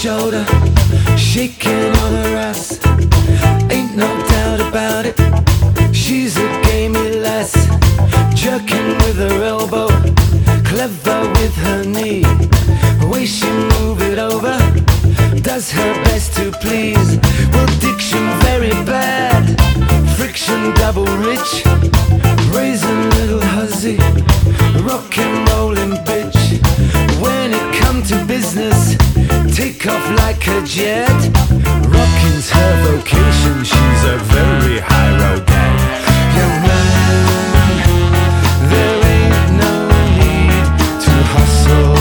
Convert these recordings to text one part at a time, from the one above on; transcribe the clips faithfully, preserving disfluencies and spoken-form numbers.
shoulder, shaking on her ass. Ain't no doubt about it, she's a gamey lass. Jerking with her elbow, clever with her knee. The way she move it over, does her best to please. Well, diction very bad, friction double rich, brazen little hussy, rock and rollin' bitch. When it come to business, take off like a jet. Rocking's her vocation, she's a very high road cat. Young man, there ain't no need to hustle.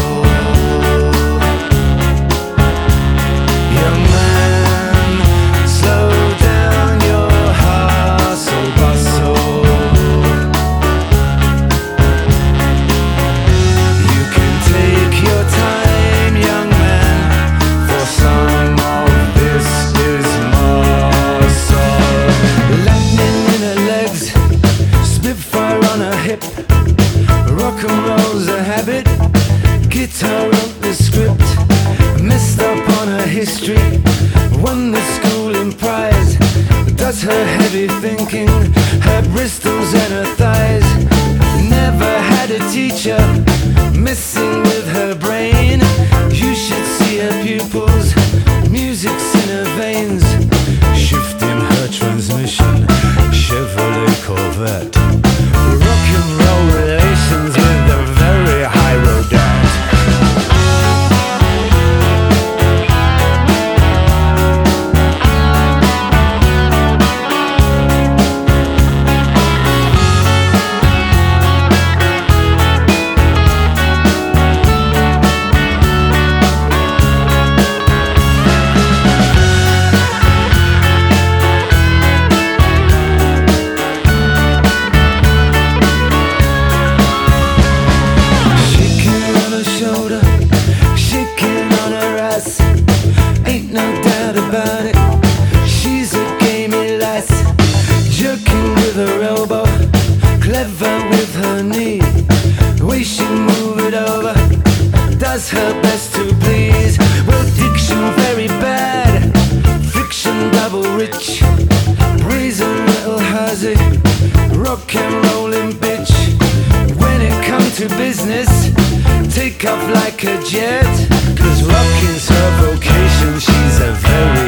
Young man, slow down your hustle bustle. You can take your time, young man, for some of this is muscle. Lightning in her legs, spitfire on her hip. Rock and roll's a habit, guitar wrote the script. Messed up on her history, won the schooling prize. Does her heavy thinking, her bristles and her thighs. Never had a teacher, messing with her brain. You should see her pupils, music's in her veins. Shifting her transmission, Chevrolet Corvette. Rock and roll relations with a very high road dad. Ain't no doubt about it, she's a gamey lass. Jerking with her elbow, clever with her knee. The way she move it over, does her best to please. Well, diction very bad, friction double rich, brazen little hussy, rock and rollin' bitch. When it come to business, take off like a jet. Cause rocking's her vocation, she's a very